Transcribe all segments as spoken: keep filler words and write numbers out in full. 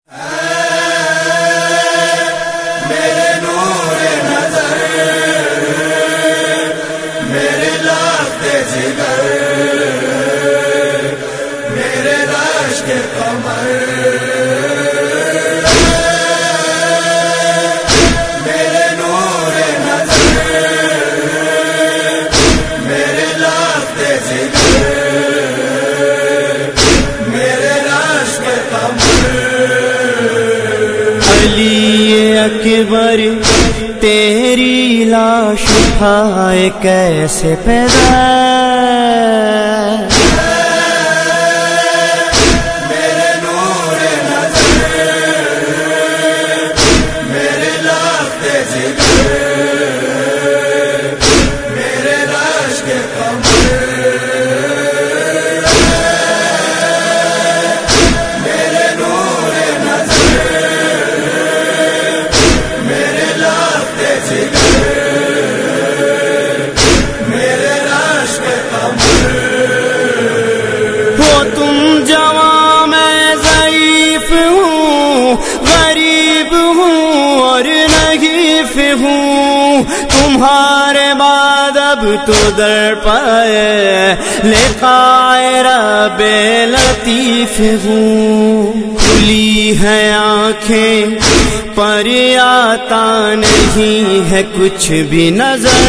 میرے نور نظر، میرے لخت جگر، میرے رشک قمر، میرے نور نظر، میرے لخت جگر، میرے رشک قمر۔ علی اکبر تیری لاش اٹھائے کیسے پیدا، میرے نور نظر، میرے لخت جگر، میرے رشک قمر، میرے نور نظر، میرے لخت جگر، میرے رشک قمر۔ ہو تم جوان میں ضعیف ہوں، غریب ہوں اور نحیف ہوں، تمہارے بعد اب تو در پائے لقائے رب لطیف ہوں۔ کھلی ہے آنکھیں پر آتا نہیں ہے کچھ بھی نظر،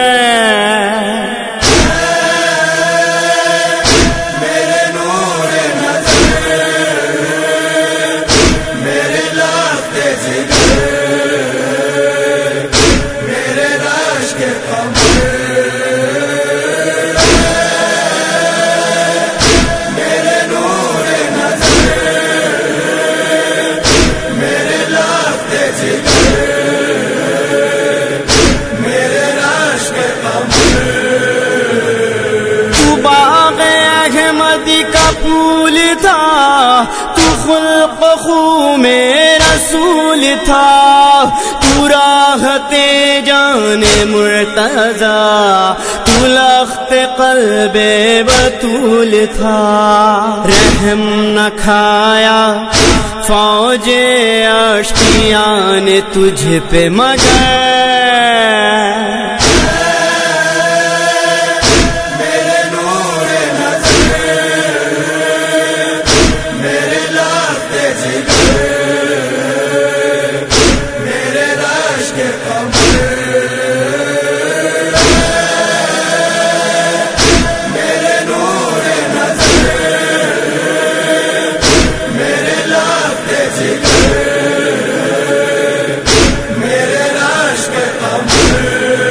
میرے نور نظر، میرے لخت جگر، میرے رشک قمر، میرے نور نظر، میرے لخت جگر، میرے رشک قمر۔ تو باغ احمد کا پھول تھا، تو خلق خو میں رسول تھا، تو راحت جان مرتضیٰ، تو لخت قلب بطول تھا۔ رحم نہ کھایا فوج آشتیاں نے تجھ پہ مگر، میرے نور نظر، میرے لخت جگر، میرے رشک قمر، میرے نور نظر، میرے لخت جگر، میرے رشک قمر۔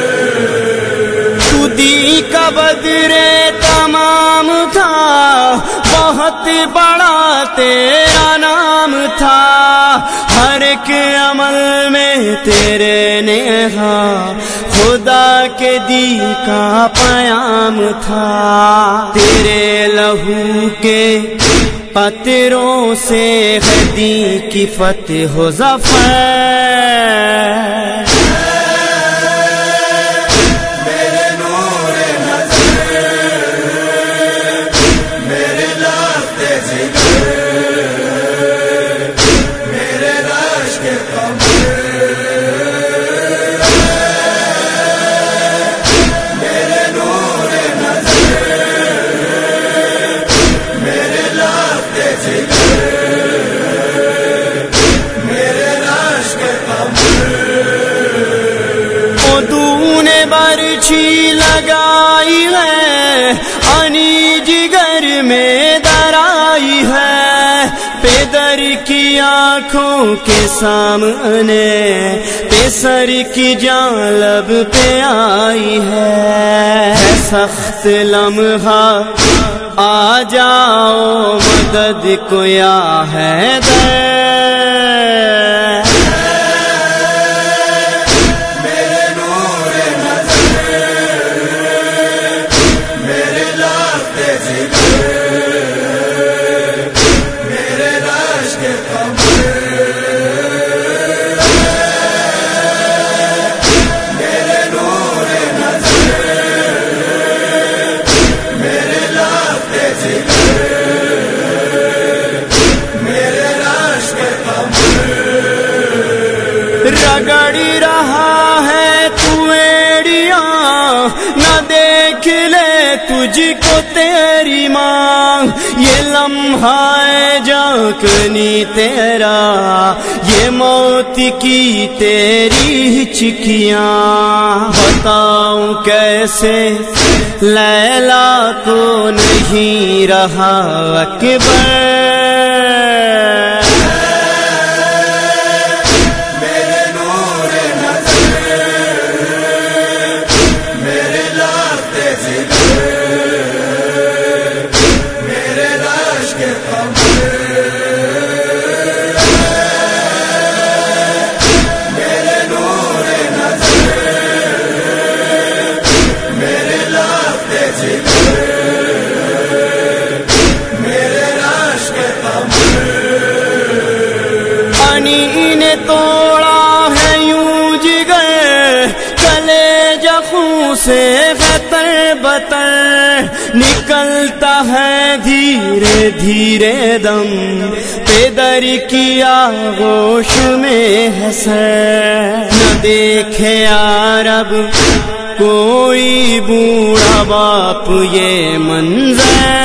تو دی کا بدر تمام تھا، بہت بڑا تیرا نام تھا، ہر ایک عمل میں تیرے نیہا خدا کے دی کا پیام تھا۔ تیرے لہو کے قطروں سے ہے دی کی فتح و ظفر، میرے نور نظر، میرے لخت جگر، میرے رشک قمر، میرے نور نظر، میرے لخت جگر، میرے رشک قمر۔ خودوں نے برچھی لگائی ہے، انی جگر میں درائی ہے، پیدر کی آنکھوں کے سامنے پیسر کی جان لب پہ آئی ہے۔ ہے سخت لمحہ آ جاؤ مدد کو یا حیدر، میرے نور نظر، میرے لخت جگر، میرے رشک قمر، میرے نور نظر، میرے لخت جگر، میرے رشک قمر۔ رگڑ رہا ہے تو ایڑیاں، نہ دیکھ لے تجھ کو تیری ماں، یہ لمحہ ہے جھانکنے تیرا، یہ موت کی تیری چکیاں، بتاؤں کیسے لیلا کو نہیں رہا اکبر، توڑا ہے یوں جگر کلیجہ خون سے خطر بتر، نکلتا ہے دھیرے دھیرے دم، پیدر کی آغوش میں ہے سر، نہ دیکھے عرب کوئی بوڑھا باپ یہ منظر،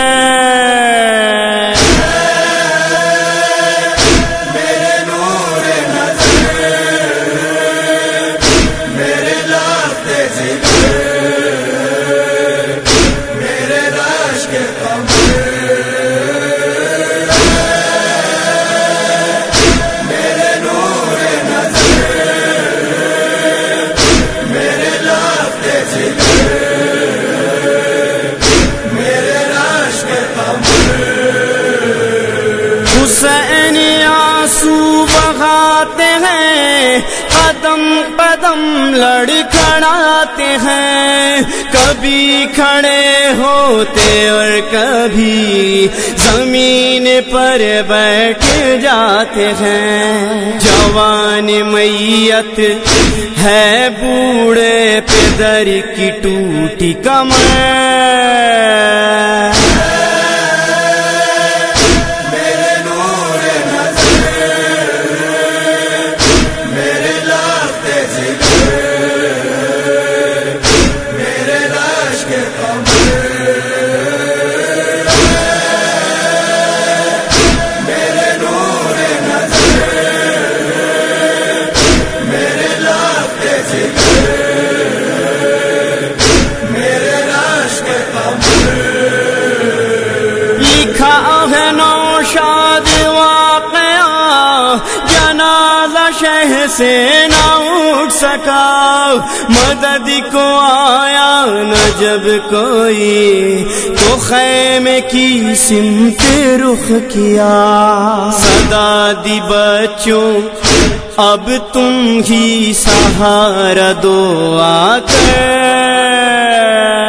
حسین آنسو بہاتے ہیں، قدم قدم لڑکھڑاتے ہیں، کبھی کھڑے ہوتے اور کبھی زمین پر بیٹھ جاتے ہیں، جوان میت ہے بوڑھے پیدر کی ٹوٹی کمر، شہ سے نہ اٹھ سکا، مدد کو آیا نہ جب کوئی، تو خیمے کی سمت رخ کیا، صدا دی بچوں اب تم ہی سہارا دو آ کر،